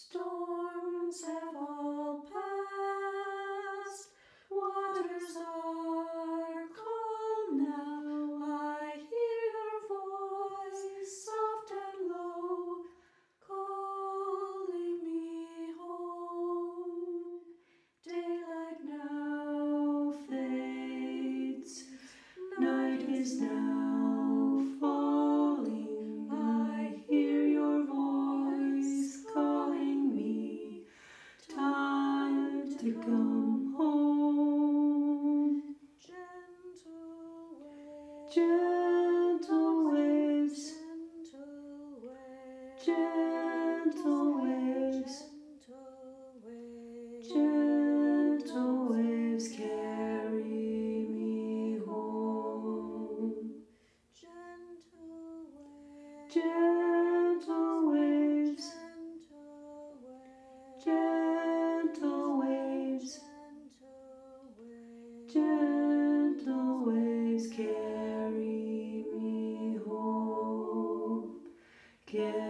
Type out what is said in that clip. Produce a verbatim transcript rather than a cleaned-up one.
Storms have all passed, waters are calm now. I hear your voice, soft and low, calling me home. Daylight now fades, night is now falling. I hear your voice calling me, time to come home. Gentle waves, gentle waves, gentle waves carry me home. Gentle waves, gentle waves, gentle waves carry me home. Carry